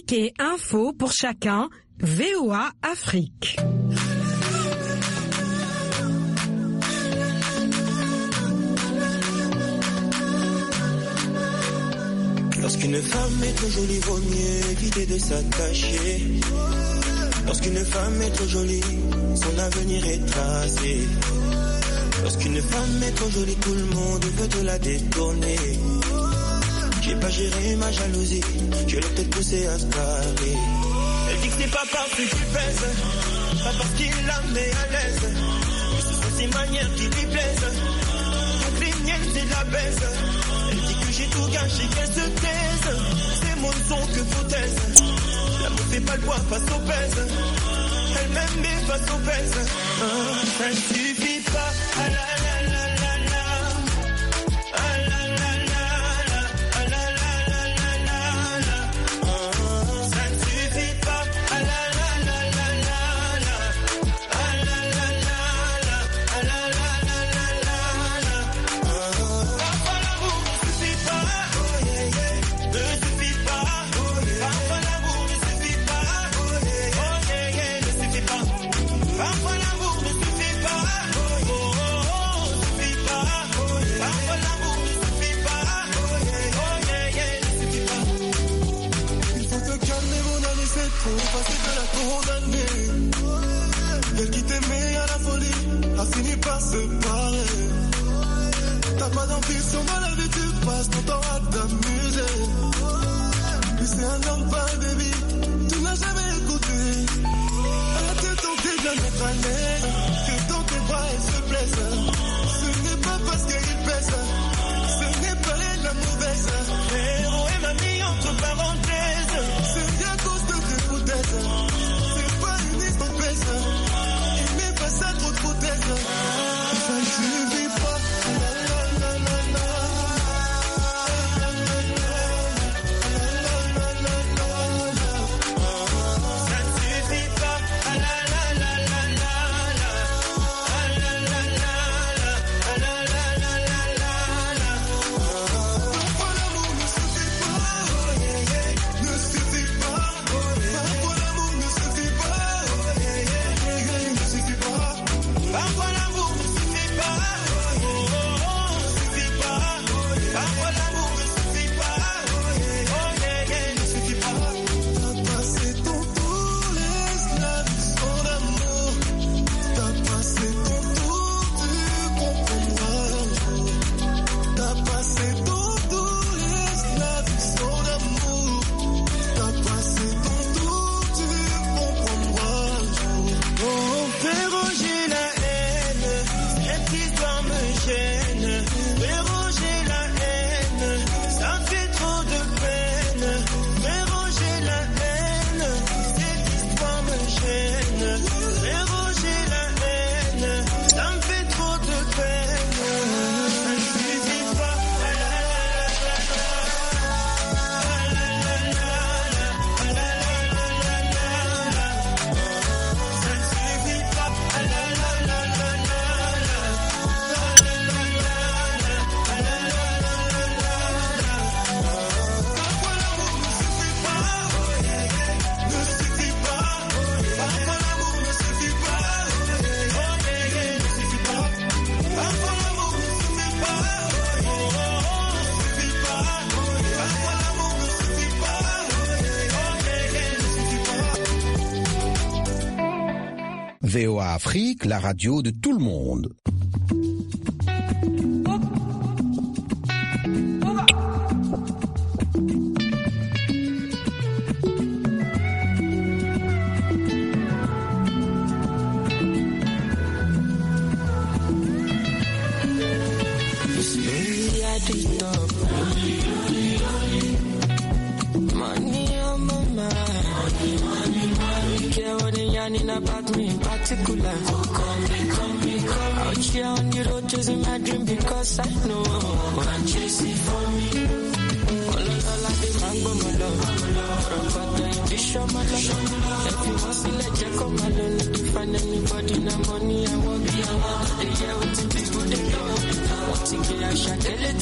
et info pour chacun, VOA Afrique. Lorsqu'une femme est trop jolie, vaut mieux éviter de s'attacher. Lorsqu'une femme est trop jolie, son avenir est tracé. Lorsqu'une femme est trop jolie, tout le monde veut te la détourner. J'ai pas géré ma jalousie, je l'ai peut-être poussé à se barrer. Elle dit que c'est pas parce qu'il pèse, pas parce qu'il la met à l'aise, mais ce sont ses manières qui lui plaisent. Donc les miennes c'est de la baisse. Elle dit que j'ai tout gâché, qu'elle se taise. C'est mon son que foutaise. L'amour fait pas le poids face au pèse. Elle m'aime mais face au pèse. Ça ne suffit pas. Ah la la la la la. Ah la la la la. Ah la la la la la. Ça ne suffit pas. Ah la la la la la. Ah la la la la. Ah la la la la la. Parfois l'amour ne suffit pas. Oh yeah yeah. Ne suffit pas. Oh yeah. Parfois l'amour ne suffit pas. Oh yeah yeah. Ne suffit pas. Parfois l'amour ne suffit pas. Oh oh suffit pas. Parfois l'amour ne suffit pas. Oh yeah ne suffit pas. Il faut te calmer mon ami, c'est trop facile de la condamner. Elle qui t'aimait à la folie a fini par se parer. T'as pas d'ambition dans la vie, tu passes ton temps à t'amuser. Mais c'est un homme pas baby, tu n'as jamais écouté. Elle a tenté de la mettre à l'aise, que dans tes bras elle se blesse. Ce n'est pas parce qu'il pèse, ce n'est pas elle la mauvaise. Héros et m'a mis entre parenthèses, c'est bien à cause de tes foutaises. C'est pas une histoire pèse, il met pas ça trop de foutaises. Ça ne suffit pas. VOA Afrique, la radio de tout le monde. About me in particular. Out here on the road chasing my dream because I know I'm chasing for me. All I the mango my love. But I show my love. If you want to let you come, I don't need to find anybody. No money, I won't be around. They hear what the people they know. What to get, I shall tell it.